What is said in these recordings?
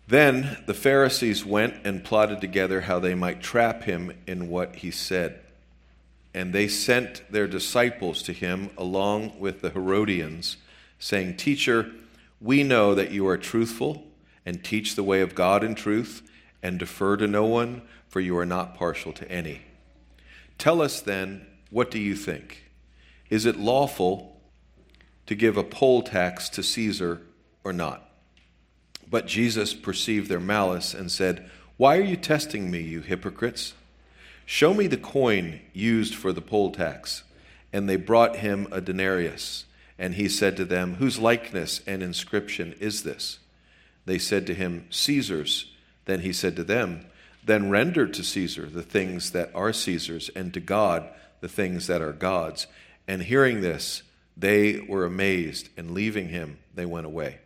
Then the Pharisees went and plotted together how they might trap him in what he said. And they sent their disciples to him along with the Herodians, saying, "Teacher, we know that you are truthful and teach the way of God in truth and defer to no one, for you are not partial to any. Tell us then, what do you think? Is it lawful to give a poll tax to Caesar or not?" But Jesus perceived their malice and said, "Why are you testing me, you hypocrites? Show me the coin used for the poll tax." And they brought him a denarius. And he said to them, "Whose likeness and inscription is this?" They said to him, "Caesar's." Then he said to them, "Then render to Caesar the things that are Caesar's, and to God the things that are God's." And hearing this, they were amazed, and leaving him, they went away.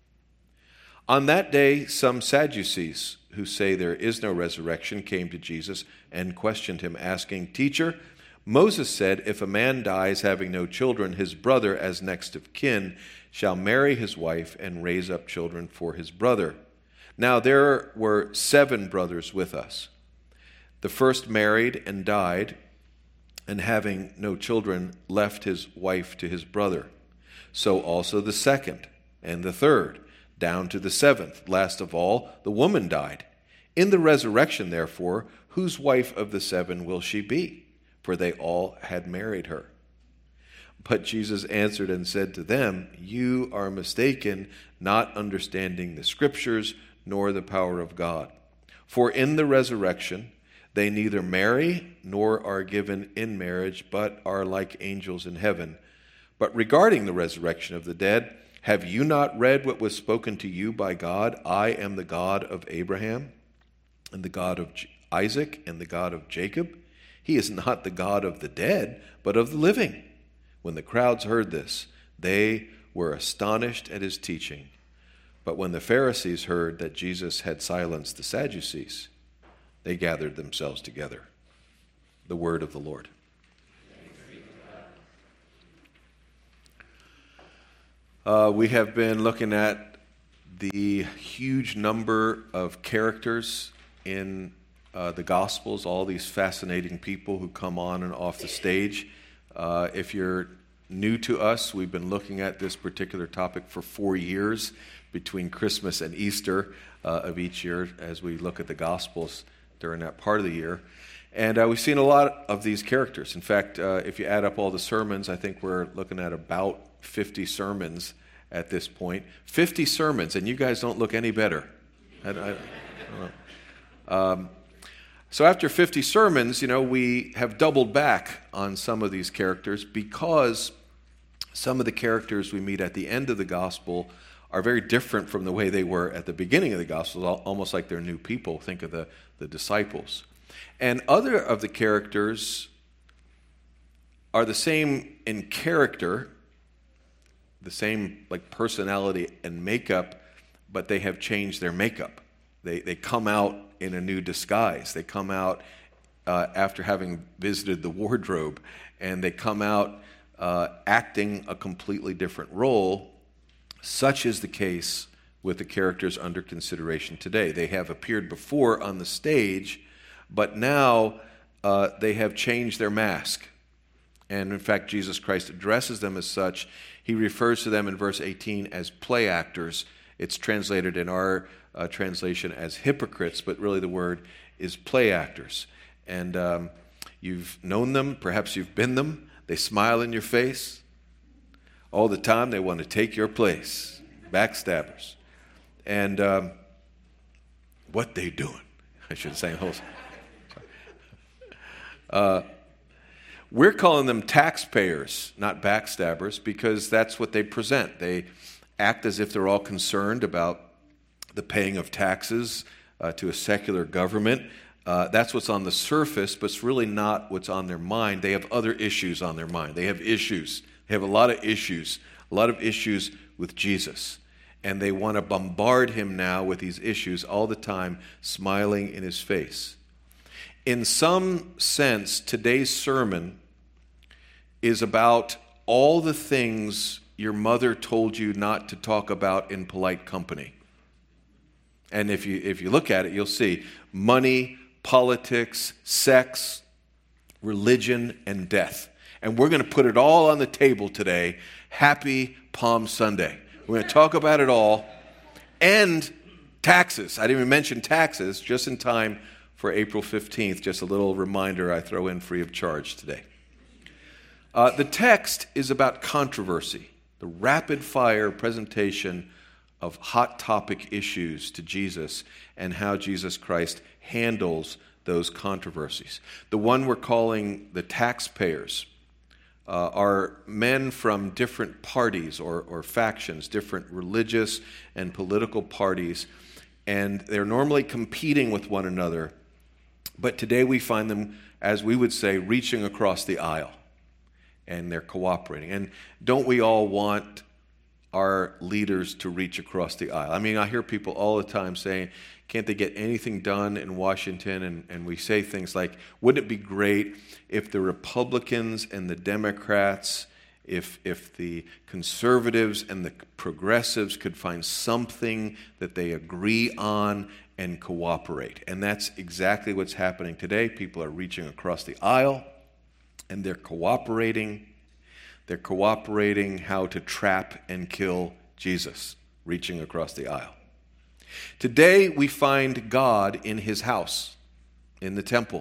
On that day, some Sadducees, who say there is no resurrection, came to Jesus and questioned him, asking, "Teacher, Moses said, if a man dies having no children, his brother, as next of kin, shall marry his wife and raise up children for his brother. Now there were 7 brothers with us. The first married and died, and having no children, left his wife to his brother. So also the second and the third, down to the 7th. Last of all, the woman died. In the resurrection, therefore, whose wife of the 7 will she be? For they all had married her." But Jesus answered and said to them, "You are mistaken, not understanding the Scriptures nor the power of God. For in the resurrection they neither marry nor are given in marriage, but are like angels in heaven. But regarding the resurrection of the dead, have you not read what was spoken to you by God? I am the God of Abraham, and the God of Isaac, and the God of Jacob. He is not the God of the dead, but of the living." When the crowds heard this, they were astonished at his teaching. But when the Pharisees heard that Jesus had silenced the Sadducees, they gathered themselves together. The word of the Lord. We have been looking at the huge number of characters in the Gospels, all these fascinating people who come on and off the stage. If you're new to us, we've been looking at this particular topic for 4 years between Christmas and Easter of each year as we look at the Gospels during that part of the year. And we've seen a lot of these characters. In fact, if you add up all the sermons, I think we're looking at about 50 sermons at this point. 50 sermons, and you guys don't look any better. I don't know. So after 50 sermons, we have doubled back on some of these characters because some of the characters we meet at the end of the gospel are very different from the way they were at the beginning of the gospel, almost like they're new people. Think of the disciples. And other of the characters are the same in character, the same like personality and makeup, but they have changed their makeup. They come out in a new disguise. They come out after having visited the wardrobe, and they come out acting a completely different role. Such is the case with the characters under consideration today. They have appeared before on the stage, but now they have changed their mask. And in fact, Jesus Christ addresses them as such. He refers to them in verse 18 as play actors. It's translated in our translation as hypocrites, but really the word is play actors. And you've known them, perhaps you've been them. They smile in your face. All the time they want to take your place. Backstabbers. And what they doing? I should say. We're calling them taxpayers, not backstabbers, because that's what they present. They act as if they're all concerned about the paying of taxes to a secular government. That's what's on the surface, but it's really not what's on their mind. They have other issues on their mind. They have issues. They have a lot of issues with Jesus. And they want to bombard him now with these issues all the time, smiling in his face. In some sense, today's sermon is about all the things your mother told you not to talk about in polite company. And if you look at it, you'll see money, politics, sex, religion, and death. And we're going to put it all on the table today. Happy Palm Sunday. We're going to talk about it all. And taxes. I didn't even mention taxes, just in time for April 15th. Just a little reminder I throw in free of charge today. The text is about controversy, the rapid-fire presentation of hot topic issues to Jesus and how Jesus Christ handles those controversies. The one we're calling the taxpayers are men from different parties or factions, different religious and political parties, and they're normally competing with one another. But today we find them, as we would say, reaching across the aisle, and they're cooperating. And don't we all want our leaders to reach across the aisle? I mean, I hear people all the time saying, can't they get anything done in Washington? And we say things like, wouldn't it be great if the Republicans and the Democrats, if the conservatives and the progressives could find something that they agree on and cooperate? And that's exactly what's happening today. People are reaching across the aisle, and they're cooperating. They're cooperating how to trap and kill Jesus, reaching across the aisle. Today, we find God in his house, in the temple.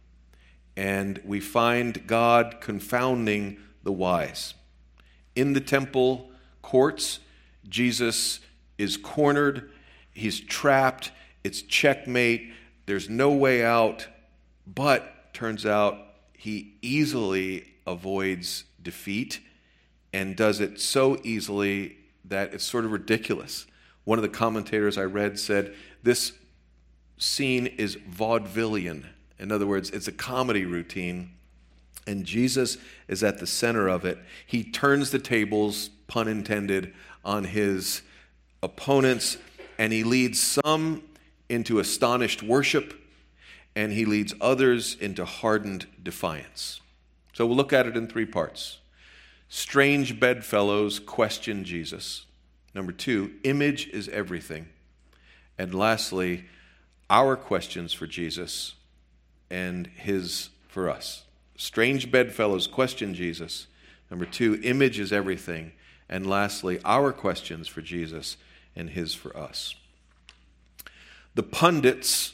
And we find God confounding the wise. In the temple courts, Jesus is cornered. He's trapped. It's checkmate. There's no way out. But turns out he easily avoids defeat and does it so easily that it's sort of ridiculous. One of the commentators I read said, this scene is vaudevillian. In other words, it's a comedy routine, and Jesus is at the center of it. He turns the tables, pun intended, on his opponents, and he leads some into astonished worship, and he leads others into hardened defiance. So we'll look at it in three parts. Strange bedfellows question Jesus. Number 2, image is everything. And lastly, our questions for Jesus and his for us. Strange bedfellows question Jesus. Number 2, image is everything. And lastly, our questions for Jesus and his for us. The pundits,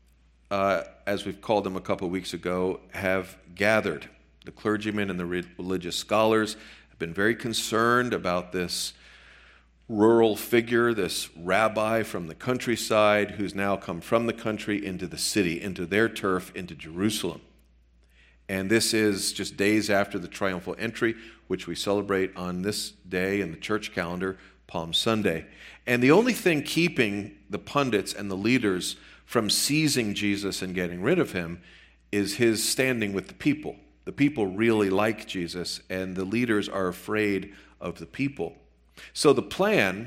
as we've called them a couple weeks ago, have gathered. The clergymen and the religious scholars have been very concerned about this rural figure, this rabbi from the countryside who's now come from the country into the city, into their turf, into Jerusalem. And this is just days after the triumphal entry, which we celebrate on this day in the church calendar, Palm Sunday. And the only thing keeping the pundits and the leaders from seizing Jesus and getting rid of him is his standing with the people. The people really like Jesus, and the leaders are afraid of the people. So the plan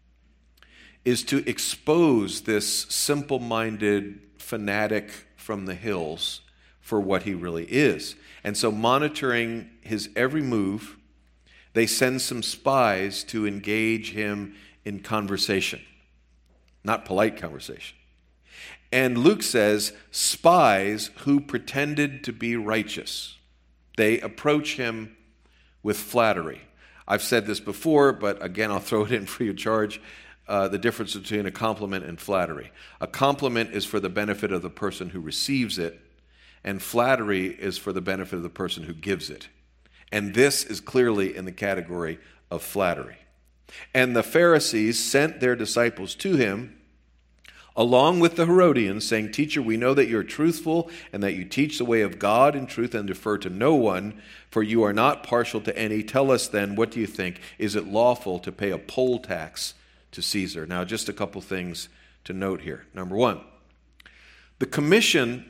is to expose this simple-minded fanatic from the hills for what he really is. And so monitoring his every move, they send some spies to engage him in conversation. Not polite conversation. And Luke says, spies who pretended to be righteous. They approach him with flattery. I've said this before, but again, I'll throw it in free of charge. The difference between a compliment and flattery. A compliment is for the benefit of the person who receives it, and flattery is for the benefit of the person who gives it. And this is clearly in the category of flattery. And the Pharisees sent their disciples to him, along with the Herodians, saying, Teacher, we know that you're truthful and that you teach the way of God in truth and defer to no one, for you are not partial to any. Tell us then, what do you think? Is it lawful to pay a poll tax to Caesar? Now, just a couple things to note here. Number 1, the commission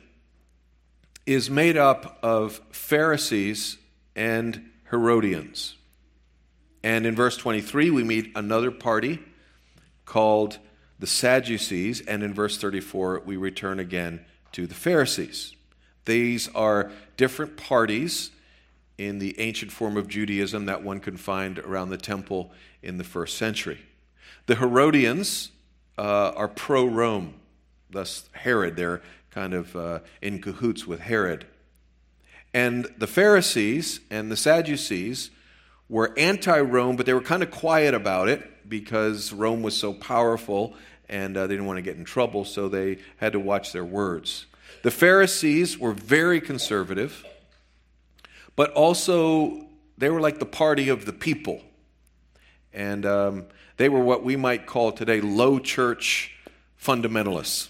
is made up of Pharisees and Herodians. And in verse 23, we meet another party called the Sadducees, and in verse 34, we return again to the Pharisees. These are different parties in the ancient form of Judaism that one can find around the temple in the first century. The Herodians are pro-Rome. Thus Herod, they're kind of in cahoots with Herod. And the Pharisees and the Sadducees were anti-Rome, but they were kind of quiet about it because Rome was so powerful and they didn't want to get in trouble, so they had to watch their words. The Pharisees were very conservative, but also they were like the party of the people. And they were what we might call today low church fundamentalists.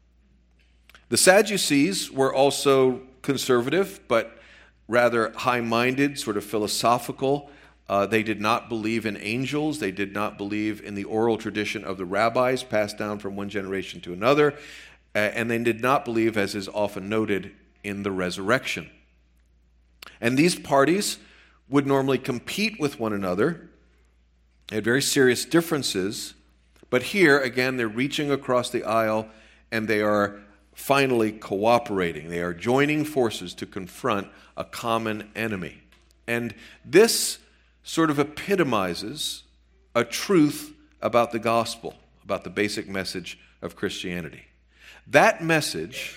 The Sadducees were also conservative, but rather high-minded, sort of philosophical. They did not believe in angels. They did not believe in the oral tradition of the rabbis passed down from one generation to another. And they did not believe, as is often noted, in the resurrection. And these parties would normally compete with one another. They had very serious differences. But here, again, they're reaching across the aisle and they are finally cooperating. They are joining forces to confront a common enemy. And this sort of epitomizes a truth about the gospel, about the basic message of Christianity. That message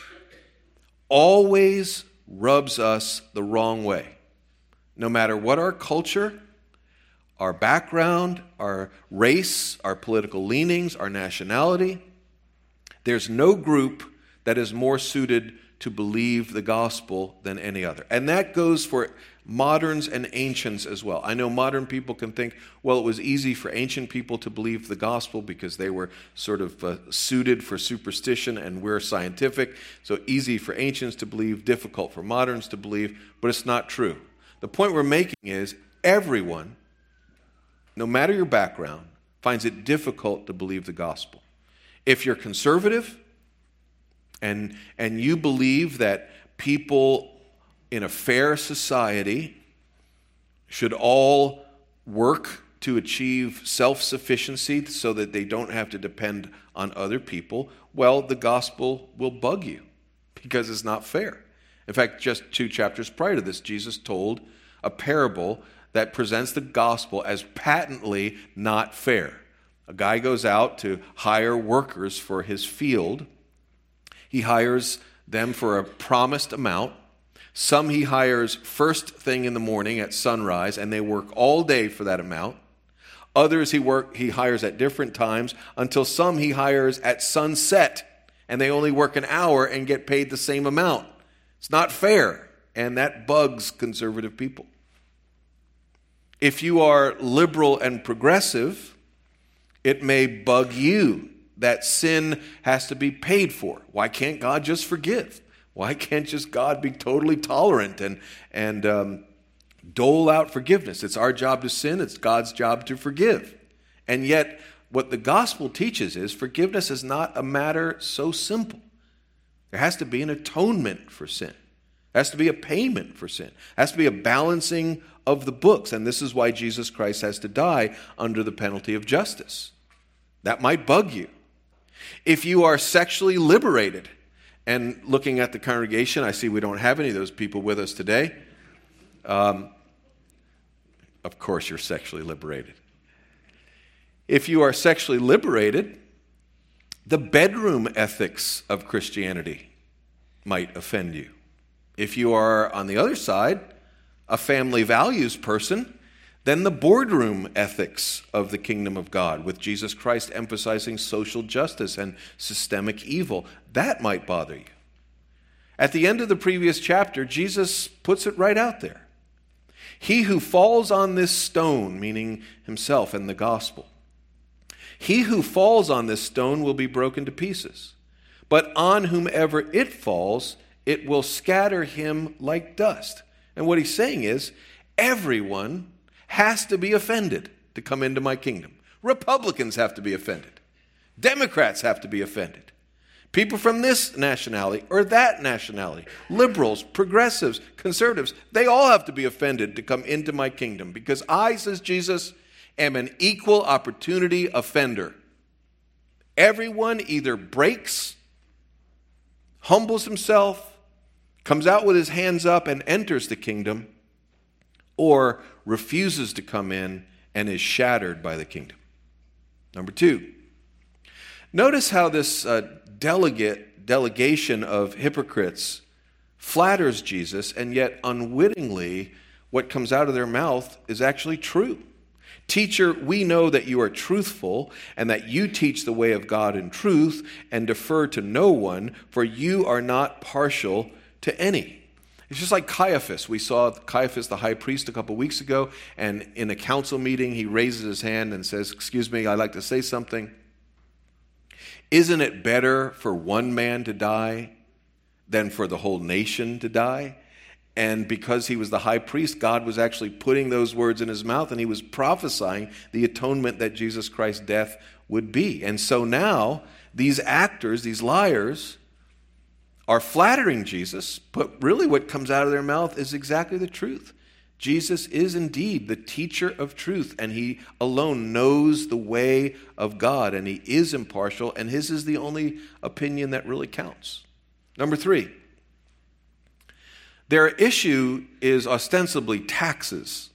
always rubs us the wrong way. No matter what our culture, our background, our race, our political leanings, our nationality, there's no group that is more suited to believe the gospel than any other. And that goes for moderns and ancients as well. I know modern people can think, well, it was easy for ancient people to believe the gospel because they were sort of suited for superstition and we're scientific. So easy for ancients to believe, difficult for moderns to believe, but it's not true. The point we're making is everyone, no matter your background, finds it difficult to believe the gospel. If you're conservative, and you believe that people in a fair society should all work to achieve self-sufficiency so that they don't have to depend on other people, well, the gospel will bug you because it's not fair. In fact, just 2 chapters prior to this, Jesus told a parable that presents the gospel as patently not fair. A guy goes out to hire workers for his field. He hires them for a promised amount. Some he hires first thing in the morning at sunrise, and they work all day for that amount. Others he hires at different times, until some he hires at sunset, and they only work an hour and get paid the same amount. It's not fair, and that bugs conservative people. If you are liberal and progressive, it may bug you that sin has to be paid for. Why can't God just forgive? Why can't just God be totally tolerant and dole out forgiveness? It's our job to sin. It's God's job to forgive. And yet, what the gospel teaches is forgiveness is not a matter so simple. There has to be an atonement for sin. There has to be a payment for sin. There has to be a balancing of the books. And this is why Jesus Christ has to die under the penalty of justice. That might bug you. If you are sexually liberated, and looking at the congregation, I see we don't have any of those people with us today. Of course you're sexually liberated. If you are sexually liberated, the bedroom ethics of Christianity might offend you. If you are, on the other side, a family values person, then the boardroom ethics of the kingdom of God, with Jesus Christ emphasizing social justice and systemic evil, that might bother you. At the end of the previous chapter, Jesus puts it right out there. He who falls on this stone, meaning himself and the gospel, he who falls on this stone will be broken to pieces. But on whomever it falls, it will scatter him like dust. And what he's saying is, everyone has to be offended to come into my kingdom. Republicans have to be offended. Democrats have to be offended. People from this nationality or that nationality, liberals, progressives, conservatives, they all have to be offended to come into my kingdom because I, says Jesus, am an equal opportunity offender. Everyone either breaks, humbles himself, comes out with his hands up and enters the kingdom, or refuses to come in and is shattered by the kingdom. Number 2, Notice how this delegation of hypocrites flatters Jesus, and yet unwittingly what comes out of their mouth is actually true. Teacher, we know that you are truthful and that you teach the way of God in truth and defer to no one, for you are not partial to any. It's just like Caiaphas. We saw Caiaphas, the high priest, a couple weeks ago, and in a council meeting, he raises his hand and says, "Excuse me, I'd like to say something. Isn't it better for one man to die than for the whole nation to die?" And because he was the high priest, God was actually putting those words in his mouth, and he was prophesying the atonement that Jesus Christ's death would be. And so now, these actors, these liars, are flattering Jesus, but really what comes out of their mouth is exactly the truth. Jesus is indeed the teacher of truth, and he alone knows the way of God, and he is impartial, and his is the only opinion that really counts. Number 3. Their issue is ostensibly taxes,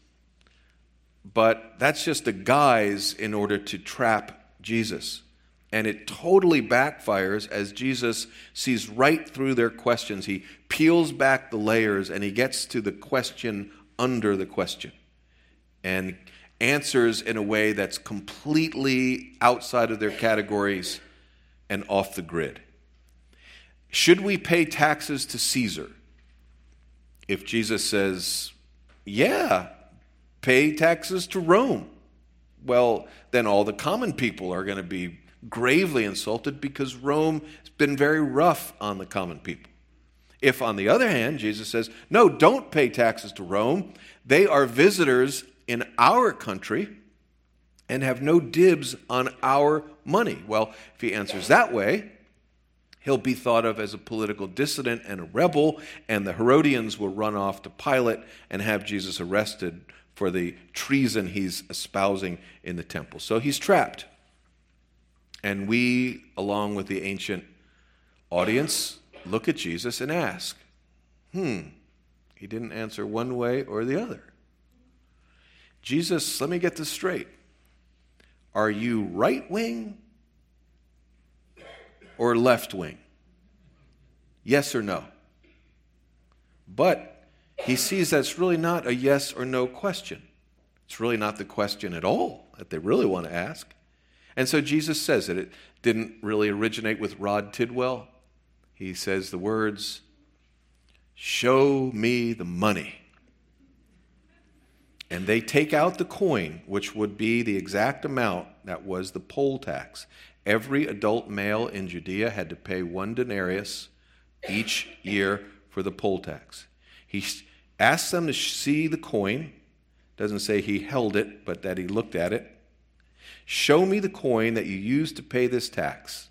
but that's just a guise in order to trap Jesus. And it totally backfires as Jesus sees right through their questions. He peels back the layers and he gets to the question under the question and answers in a way that's completely outside of their categories and off the grid. Should we pay taxes to Caesar? If Jesus says, yeah, pay taxes to Rome, well, then all the common people are going to be gravely insulted because Rome has been very rough on the common people. If, on the other hand, Jesus says, no, don't pay taxes to Rome, they are visitors in our country and have no dibs on our money. Well, if he answers that way, he'll be thought of as a political dissident and a rebel, and the Herodians will run off to Pilate and have Jesus arrested for the treason he's espousing in the temple. So he's trapped. And we, along with the ancient audience, look at Jesus and ask, he didn't answer one way or the other. Jesus, let me get this straight. Are you right wing or left wing? Yes or no? But he sees that's really not a yes or no question. It's really not the question at all that they really want to ask. And so Jesus says that it didn't really originate with Rod Tidwell. He says the words, "Show me the money." And they take out the coin, which would be the exact amount that was the poll tax. Every adult male in Judea had to pay 1 denarius each year for the poll tax. He asks them to see the coin. Doesn't say he held it, but that he looked at it. Show me the coin that you used to pay this tax.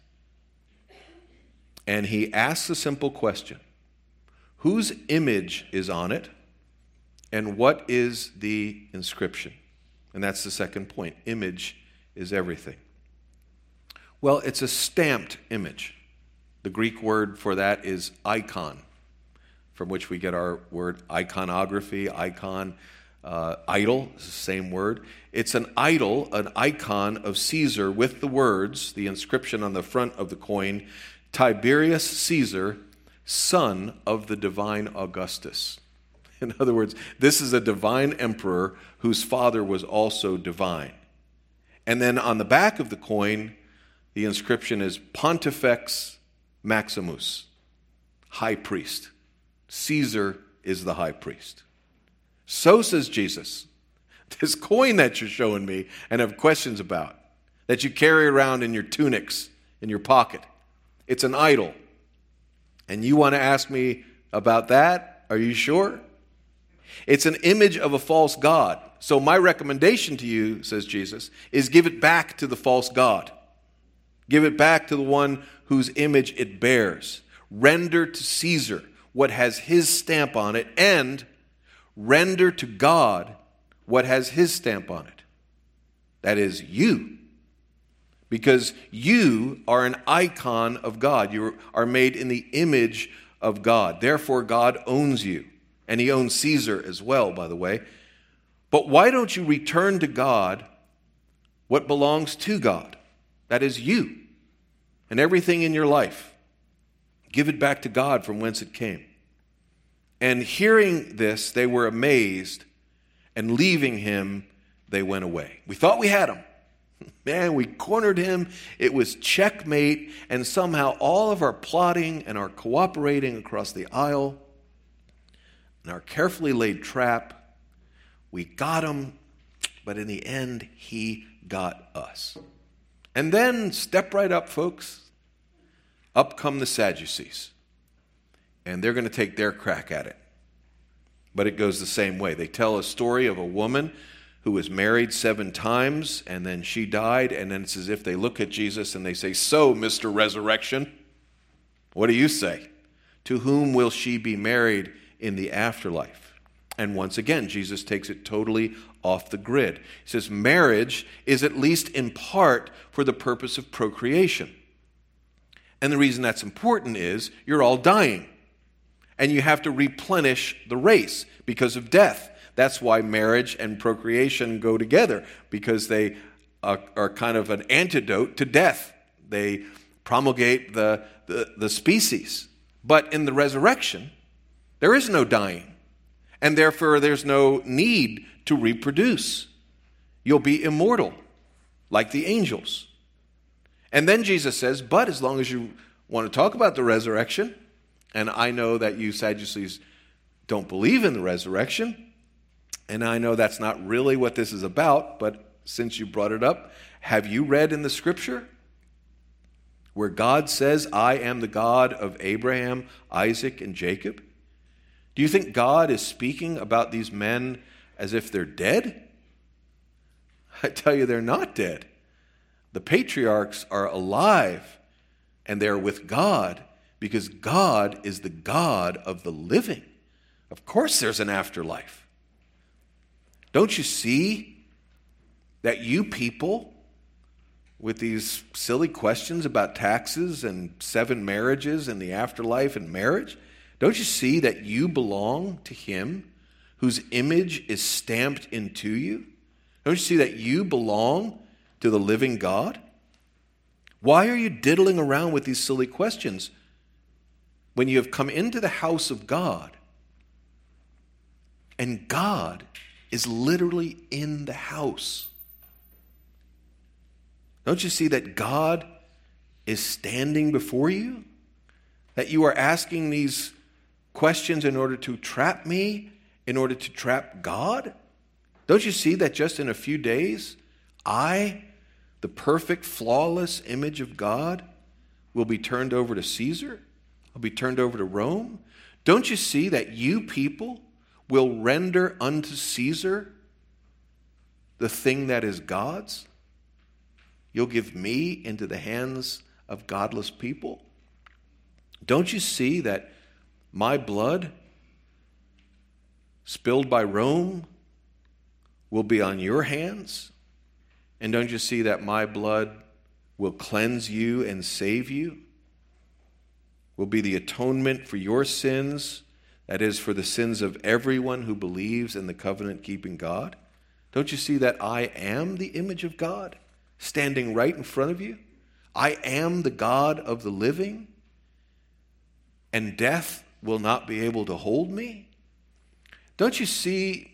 And he asks a simple question. Whose image is on it? And what is the inscription? And that's the second point. Image is everything. Well, it's a stamped image. The Greek word for that is icon, from which we get our word iconography, icon, idol, is the same word. It's an idol, an icon of Caesar with the words, the inscription on the front of the coin, Tiberius Caesar, son of the divine Augustus. In other words, this is a divine emperor whose father was also divine. And then on the back of the coin, the inscription is Pontifex Maximus, high priest. Caesar is the high priest. So says Jesus, this coin that you're showing me and have questions about, that you carry around in your tunics, in your pocket, it's an idol. And you want to ask me about that? Are you sure? It's an image of a false god. So my recommendation to you, says Jesus, is give it back to the false god. Give it back to the one whose image it bears. Render to Caesar what has his stamp on it, and render to God what has his stamp on it. That is you. Because you are an icon of God. You are made in the image of God. Therefore, God owns you. And he owns Caesar as well, by the way. But why don't you return to God what belongs to God? That is you. and everything in your life. Give it back to God from whence it came. And hearing this, they were amazed, and leaving him, they went away. We thought we had him. Man, we cornered him. It was checkmate, and somehow all of our plotting and our cooperating across the aisle and our carefully laid trap, we got him, but in the end, he got us. And then, step right up, folks. Up come the Sadducees. And they're going to take their crack at it. But it goes the same way. They tell a story of a woman who was married 7 times, and then she died, and then it's as if they look at Jesus and they say, "So, Mr. Resurrection, what do you say? To whom will she be married in the afterlife?" And once again, Jesus takes it totally off the grid. He says, marriage is at least in part for the purpose of procreation. And the reason that's important is you're all dying. And you have to replenish the race because of death. That's why marriage and procreation go together, because they are kind of an antidote to death. They promulgate the species. But in the resurrection, there is no dying. And therefore, there's no need to reproduce. You'll be immortal, like the angels. And then Jesus says, but as long as you want to talk about the resurrection, and I know that you Sadducees don't believe in the resurrection, and I know that's not really what this is about, but since you brought it up, have you read in the scripture where God says, "I am the God of Abraham, Isaac, and Jacob"? Do you think God is speaking about these men as if they're dead? I tell you, they're not dead. The patriarchs are alive, and they're with God, because God is the God of the living. Of course there's an afterlife. Don't you see that you people with these silly questions about taxes and 7 marriages and the afterlife and marriage, don't you see that you belong to him whose image is stamped into you? Don't you see that you belong to the living God? Why are you diddling around with these silly questions when you have come into the house of God and God is literally in the house? Don't you see that God is standing before you? That you are asking these questions in order to trap me, in order to trap God? Don't you see that just in a few days, I, the perfect, flawless image of God, will be turned over to Caesar? I'll be turned over to Rome? Don't you see that you people will render unto Caesar the thing that is God's? You'll give me into the hands of godless people? Don't you see that my blood spilled by Rome will be on your hands? And don't you see that my blood will cleanse you and save you? Will be the atonement for your sins, that is, for the sins of everyone who believes in the covenant-keeping God? Don't you see that I am the image of God standing right in front of you? I am the God of the living, and death will not be able to hold me? Don't you see,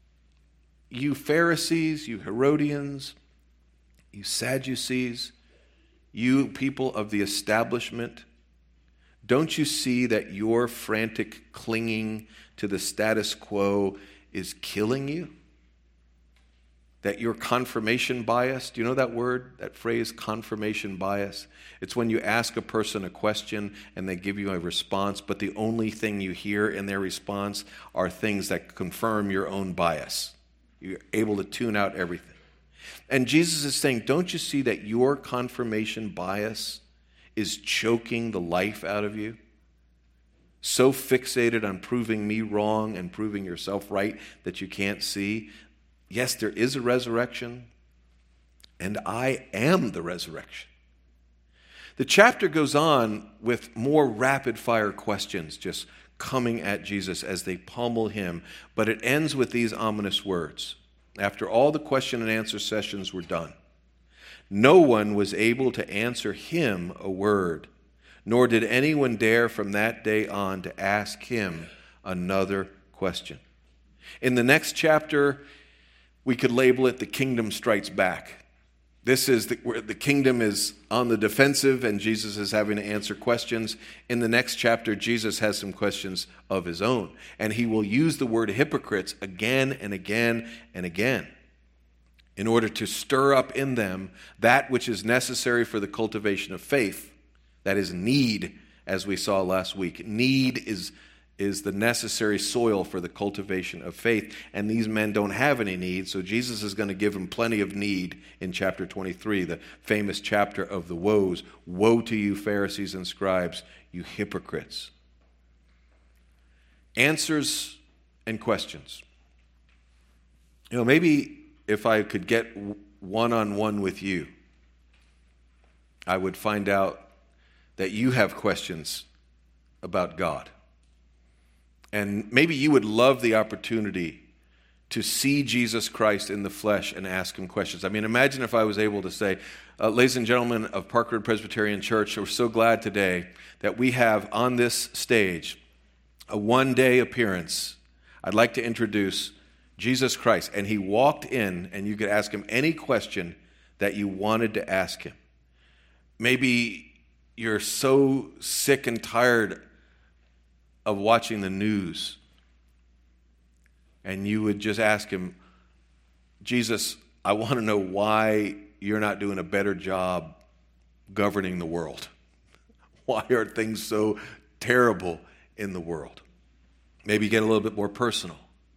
you Pharisees, you Herodians, you Sadducees, you people of the establishment, don't you see that your frantic clinging to the status quo is killing you? That your confirmation bias, do you know that word, that phrase, confirmation bias? It's when you ask a person a question and they give you a response, but the only thing you hear in their response are things that confirm your own bias. You're able to tune out everything. And Jesus is saying, don't you see that your confirmation bias is choking the life out of you? So fixated on proving me wrong and proving yourself right that you can't see. Yes, there is a resurrection, and I am the resurrection. The chapter goes on with more rapid-fire questions just coming at Jesus as they pummel him, but it ends with these ominous words. After all the question and answer sessions were done, No one was able to answer him a word, nor did anyone dare from that day on to ask him another question. In the next chapter, we could label it the kingdom strikes back. This is where the kingdom is on the defensive and Jesus is having to answer questions. In the next chapter, Jesus has some questions of his own. And he will use the word hypocrites again and again and again in order to stir up in them that which is necessary for the cultivation of faith. That is need, as we saw last week. Need is the necessary soil for the cultivation of faith. And these men don't have any need, so Jesus is going to give them plenty of need in chapter 23, the famous chapter of the woes. Woe to you, Pharisees and scribes, you hypocrites. Answers and questions. Maybe if I could get one-on-one with you, I would find out that you have questions about God. And maybe you would love the opportunity to see Jesus Christ in the flesh and ask him questions. I mean, imagine if I was able to say, ladies and gentlemen of Park Road Presbyterian Church, we're so glad today that we have on this stage a one-day appearance. I'd like to introduce Jesus Christ. And he walked in, and you could ask him any question that you wanted to ask him. Maybe you're so sick and tired of watching the news, and you would just ask him, Jesus, I want to know why you're not doing a better job governing the world. Why are things so terrible in the world? Maybe get a little bit more personal.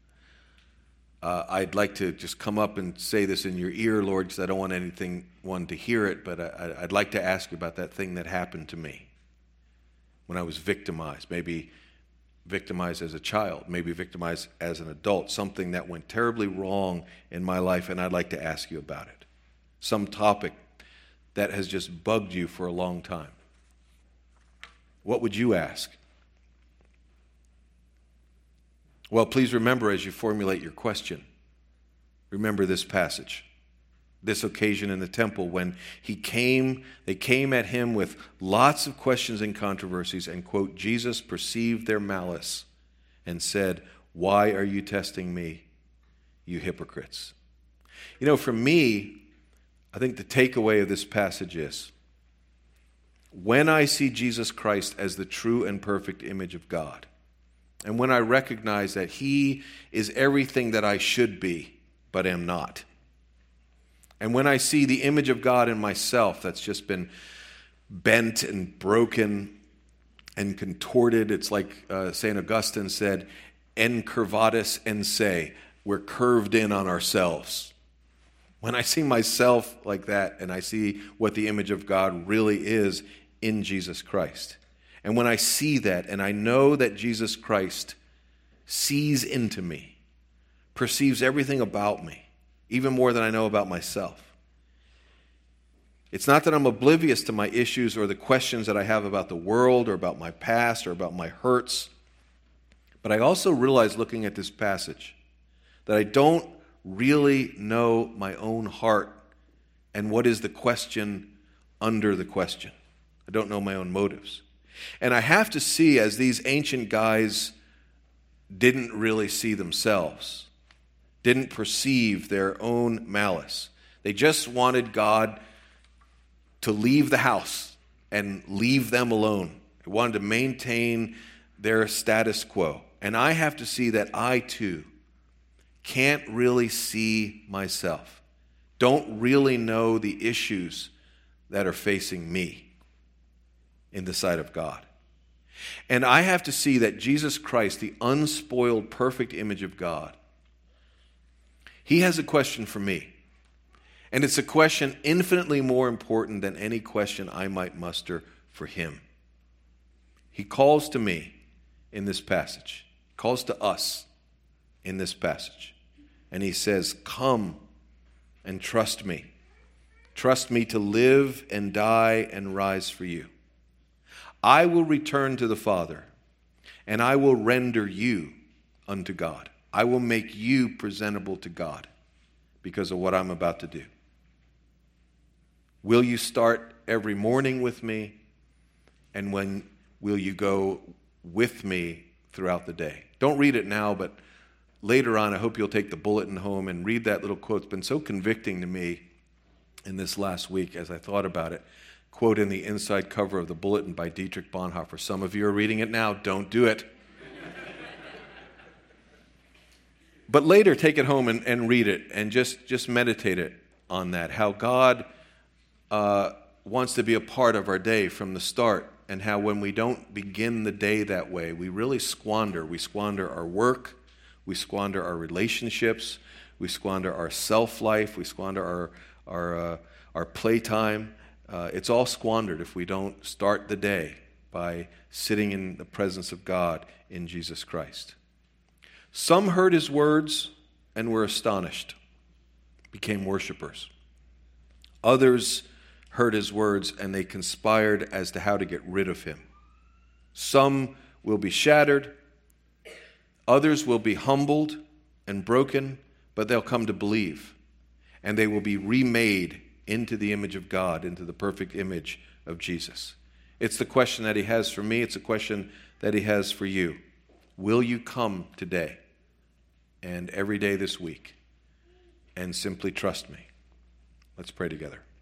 I'd like to just come up and say this in your ear, Lord, because I don't want anyone to hear it, but I'd like to ask you about that thing that happened to me when I was victimized. Maybe victimized as a child, maybe victimized as an adult, something that went terribly wrong in my life, and I'd like to ask you about it. Some topic that has just bugged you for a long time. What would you ask? Well, please remember as you formulate your question, remember this passage, this occasion in the temple when they came at him with lots of questions and controversies, and, quote, Jesus perceived their malice and said, why are you testing me, you hypocrites? For me, I think the takeaway of this passage is, when I see Jesus Christ as the true and perfect image of God, and when I recognize that he is everything that I should be, but am not, and when I see the image of God in myself that's just been bent and broken and contorted, it's like St. Augustine said, encurvatus en se, we're curved in on ourselves. When I see myself like that and I see what the image of God really is in Jesus Christ, and when I see that and I know that Jesus Christ sees into me, perceives everything about me, even more than I know about myself. It's not that I'm oblivious to my issues or the questions that I have about the world or about my past or about my hurts, but I also realize looking at this passage that I don't really know my own heart and what is the question under the question. I don't know my own motives. And I have to see, as these ancient guys didn't really see themselves, didn't perceive their own malice. They just wanted God to leave the house and leave them alone. They wanted to maintain their status quo. And I have to see that I, too, can't really see myself, don't really know the issues that are facing me in the sight of God. And I have to see that Jesus Christ, the unspoiled, perfect image of God, he has a question for me. And it's a question infinitely more important than any question I might muster for him. He calls to me in this passage, calls to us in this passage. And he says, come and trust me. Trust me to live and die and rise for you. I will return to the Father, and I will render you unto God. I will make you presentable to God because of what I'm about to do. Will you start every morning with me? And when will you go with me throughout the day? Don't read it now, but later on, I hope you'll take the bulletin home and read that little quote. It's been so convicting to me in this last week as I thought about it. Quote in the inside cover of the bulletin by Dietrich Bonhoeffer. Some of you are reading it now. Don't do it. But later, take it home and read it and just meditate it on that. How God wants to be a part of our day from the start, and how when we don't begin the day that way, we really squander. We squander our work. We squander our relationships. We squander our self-life. We squander our playtime. It's all squandered if we don't start the day by sitting in the presence of God in Jesus Christ. Some heard his words and were astonished, became worshipers. Others heard his words and they conspired as to how to get rid of him. Some will be shattered. Others will be humbled and broken, but they'll come to believe. And they will be remade into the image of God, into the perfect image of Jesus. It's the question that he has for me. It's a question that he has for you. Will you come today and every day this week and simply trust me? Let's pray together.